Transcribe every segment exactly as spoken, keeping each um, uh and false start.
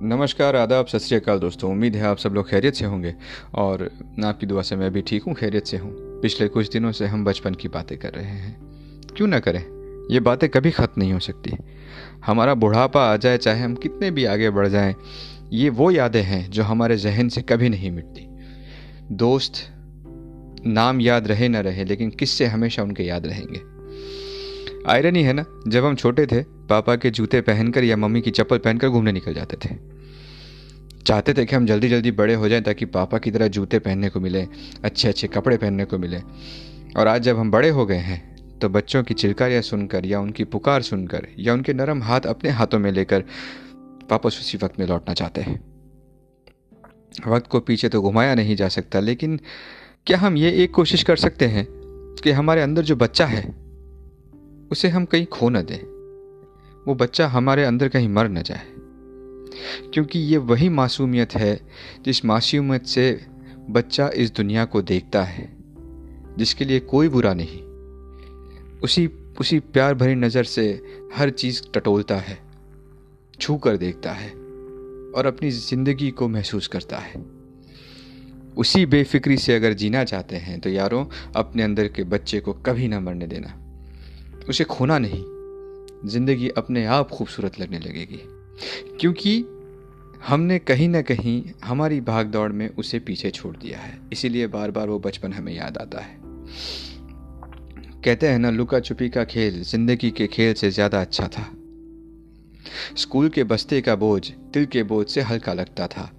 नमस्कार, आदाब, सत श्री अकाल दोस्तों। उम्मीद है आप सब लोग खैरियत से होंगे और आपकी दुआ से मैं भी ठीक हूँ, खैरियत से हूँ। पिछले कुछ दिनों से हम बचपन की बातें कर रहे हैं। क्यों ना करें, ये बातें कभी ख़त्म नहीं हो सकती। हमारा बुढ़ापा आ जाए, चाहे हम कितने भी आगे बढ़ जाएं, ये वो यादें हैं जो हमारे जहन से कभी नहीं मिटती। दोस्त नाम याद रहे ना रहे, लेकिन किस्से हमेशा उनके याद रहेंगे। आयरनी है ना, जब हम छोटे थे पापा के जूते पहनकर या मम्मी की चप्पल पहनकर घूमने निकल जाते थे। चाहते थे कि हम जल्दी जल्दी बड़े हो जाएं ताकि पापा की तरह जूते पहनने को मिले, अच्छे अच्छे कपड़े पहनने को मिले। और आज जब हम बड़े हो गए हैं तो बच्चों की चिल्कारियाँ सुनकर या उनकी पुकार सुनकर या उनके नरम हाथ अपने हाथों में लेकर वापस उसी वक्त में लौटना चाहते हैं। वक्त को पीछे तो घुमाया नहीं जा सकता, लेकिन क्या हम ये एक कोशिश कर सकते हैं कि हमारे अंदर जो बच्चा है उसे हम कहीं खो न दें, वो बच्चा हमारे अंदर कहीं मर न जाए। क्योंकि ये वही मासूमियत है जिस मासूमियत से बच्चा इस दुनिया को देखता है, जिसके लिए कोई बुरा नहीं। उसी उसी प्यार भरी नज़र से हर चीज़ टटोलता है, छू कर देखता है और अपनी ज़िंदगी को महसूस करता है। उसी बेफिक्री से अगर जीना चाहते हैं तो यारों, अपने अंदर के बच्चे को कभी ना मरने देना, उसे खोना नहीं। ज़िंदगी अपने आप खूबसूरत लगने लगेगी, क्योंकि हमने कहीं ना कहीं हमारी भाग दौड़ में उसे पीछे छोड़ दिया है। इसीलिए बार बार वो बचपन हमें याद आता है। कहते हैं ना, लुका छुपी का खेल जिंदगी के खेल से ज़्यादा अच्छा था। स्कूल के बस्ते का बोझ दिल के बोझ से हल्का लगता था।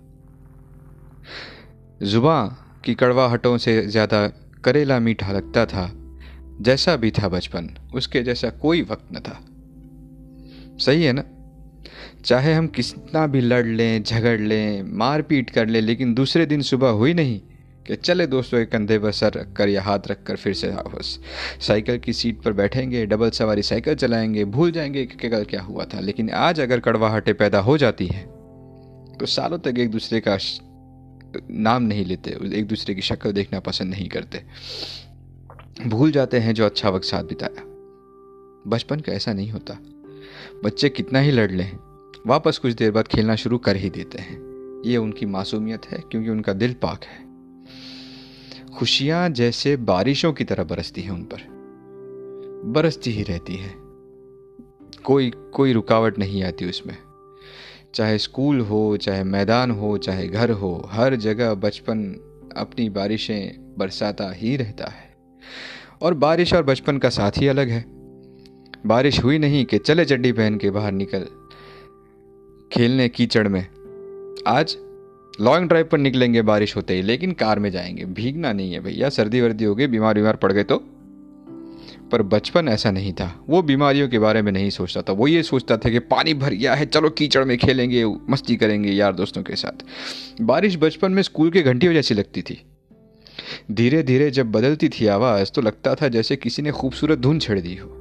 जुबां की कड़वाहटों से ज़्यादा करेला मीठा लगता था। जैसा भी था बचपन, उसके जैसा कोई वक्त न था। सही है ना? चाहे हम कितना भी लड़ लें, झगड़ लें, मार पीट कर लें, लेकिन दूसरे दिन सुबह हुई नहीं कि चले दोस्तों के कंधे पर सर रख कर या हाथ रख कर फिर से वापस साइकिल की सीट पर बैठेंगे, डबल सवारी साइकिल चलाएंगे, भूल जाएंगे कि कल क्या हुआ था। लेकिन आज अगर कड़वाहटें पैदा हो जाती हैं तो सालों तक एक दूसरे का नाम नहीं लेते, एक दूसरे की शक्ल देखना पसंद नहीं करते, भूल जाते हैं जो अच्छा वक्त साथ बिताया। बचपन का ऐसा नहीं होता। बच्चे कितना ही लड़ लें, वापस कुछ देर बाद खेलना शुरू कर ही देते हैं। ये उनकी मासूमियत है, क्योंकि उनका दिल पाक है। खुशियां जैसे बारिशों की तरह बरसती हैं उन पर, बरसती ही रहती है। कोई कोई रुकावट नहीं आती उसमें। चाहे स्कूल हो, चाहे मैदान हो, चाहे घर हो, हर जगह बचपन अपनी बारिशें बरसाता ही रहता है। और बारिश और बचपन का साथ ही अलग है। बारिश हुई नहीं कि चले चड्डी पहन के बाहर निकल खेलने कीचड़ में। आज लॉन्ग ड्राइव पर निकलेंगे बारिश होते ही, लेकिन कार में जाएंगे, भीगना नहीं है भैया। सर्दी वर्दी हो गई, बीमार बीमार पड़ गए तो। पर बचपन ऐसा नहीं था। वो बीमारियों के बारे में नहीं सोचता था। वो ये सोचता था कि पानी भर गया है, चलो कीचड़ में खेलेंगे, मस्ती करेंगे यार दोस्तों के साथ। बारिश बचपन में स्कूल की घंटियों जैसी लगती थी। धीरे धीरे जब बदलती थी आवाज़ तो लगता था जैसे किसी ने खूबसूरत धुन छेड़ दी हो।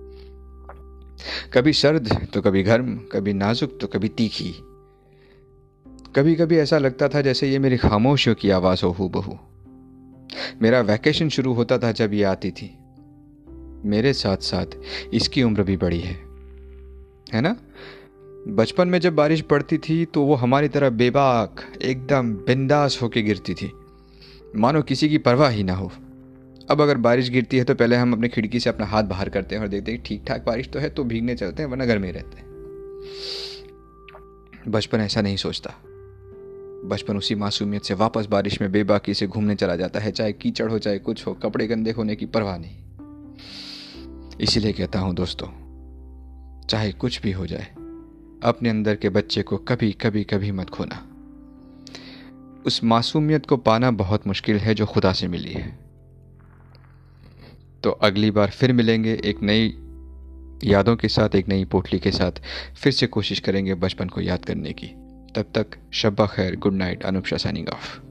कभी सर्द तो कभी गर्म, कभी नाजुक तो कभी तीखी। कभी कभी ऐसा लगता था जैसे ये मेरी खामोशियों की आवाज़ हो हूबहू। मेरा वैकेशन शुरू होता था जब ये आती थी। मेरे साथ साथ इसकी उम्र भी बड़ी है, है ना? बचपन में जब बारिश पड़ती थी तो वो हमारी तरह बेबाक, एकदम बिंदास होके गिरती थी, मानो किसी की परवाह ही ना हो। अब अगर बारिश गिरती है तो पहले हम अपने खिड़की से अपना हाथ बाहर करते हैं और देखते हैं ठीक ठाक बारिश तो है, तो भीगने चलते हैं, वरना घर में रहते हैं। बचपन ऐसा नहीं सोचता। बचपन उसी मासूमियत से वापस बारिश में बेबाकी से घूमने चला जाता है, चाहे कीचड़ हो चाहे कुछ हो, कपड़े गंदे होने की परवाह नहीं। इसीलिए कहता हूं दोस्तों, चाहे कुछ भी हो जाए, अपने अंदर के बच्चे को कभी कभी कभी मत खोना। उस मासूमियत को पाना बहुत मुश्किल है जो खुदा से मिली है। तो अगली बार फिर मिलेंगे एक नई यादों के साथ, एक नई पोटली के साथ। फिर से कोशिश करेंगे बचपन को याद करने की। तब तक शब्बा खैर, good night. Anup Shah signing of.